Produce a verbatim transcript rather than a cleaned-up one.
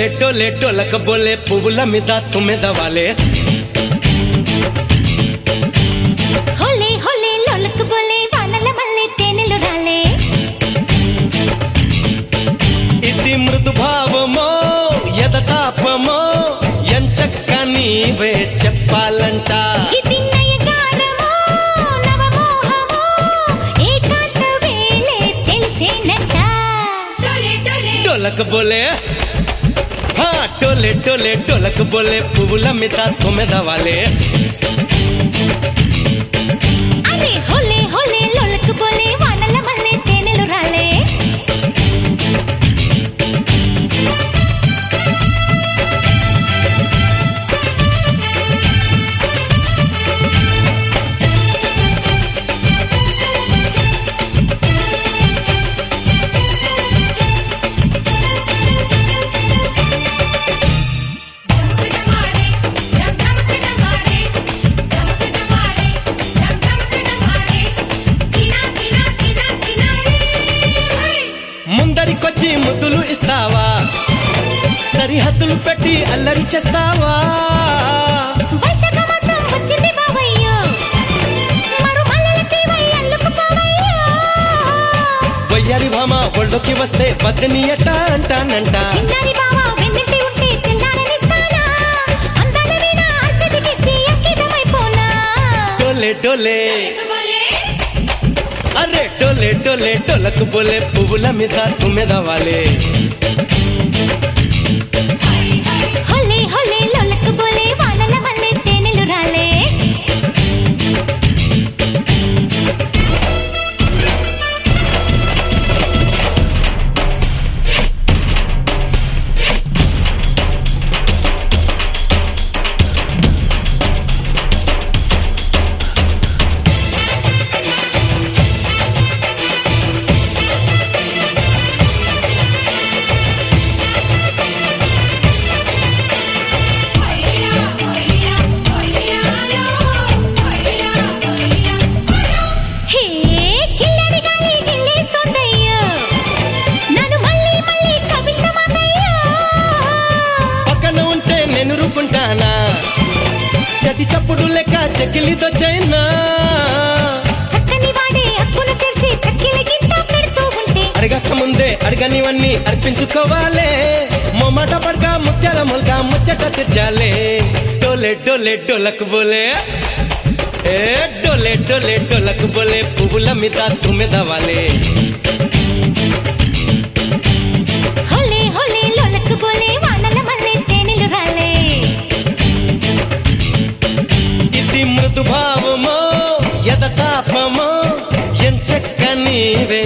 डोले डोले डोलक बोले पुव्వుల మీద తుమ్మెద వాలే హోలే హోలే లోలక్ బోలే వానల మల్లె తేనెలు రాలే ఇది మృదు భావమో యదతాపమో ఎంచక్క నీవే చెప్పాలంట ఇది నయగారమో నవమోహమో ఏకాంత వేళే తెలిసేనంట డోలే డోలే డోలక్ బోలే हाँ डोले डोले डोलक बोले पुव्వుల మీద తుమ్మెద వాలే అరే హోలే హోలే లోలక్ బోలే వానల మల్లె తేనెలు రాలే ముందరికొచ్చి ముద్దులు ఇస్తావా సరిహద్దులు పెట్టి అల్లరి చేస్తావా వైశాఖ మాసం వచ్చింది బావయ్యో మరు మల్లెల తీవై అల్లుకుపోవయ్యో వయ్యారి భామ ఒళ్ళోకి వస్తే వద్దని ఎట్ట అంటానంట చిన్నారి బావ వెన్నింటి ఉంటే తెల్లారనిస్తానా అందాల వీణ అర్చతికిచ్చి అంకితమైపోనా డోలే డోలే అరే డోలే డోలే డోలక్ బోలే పువ్వుల మీద తుమ్మెద వాలే హోలే హోలే లోలక్ బోలే వానల మల్లె తేనెలు రాలే హే కిల్లడి గాలి గిల్లేస్తోందయ్యో నన్ను మళ్ళీ మళ్ళీ కవించమాకయ్యో పక్కన ఉంటే నేను రుకుంటానా చటి చప్పుడు లెక్క చెక్కిలితో చైనా చక్కని వాడే అక్కును తెరిచి చక్కిలి గింత పెడుతూ ఉంటే అడగక ముందే అడగనివన్నీ అర్పించుకోవాలే మొమాట పడక ముత్యాల మొలక ముచ్చట తెచ్చాలే డోలే డోలే డోలక్ బోలే ఏ డోలే డోలే డోలక్ బోలే పువ్వుల మీద తుమ్మెద వాలే హోలే హోలే లోలక్ బోలే వానల మల్లె తేనెలు రాలే ఇది మృదు భావమో యదతాపమో ఎంచక్క నీవే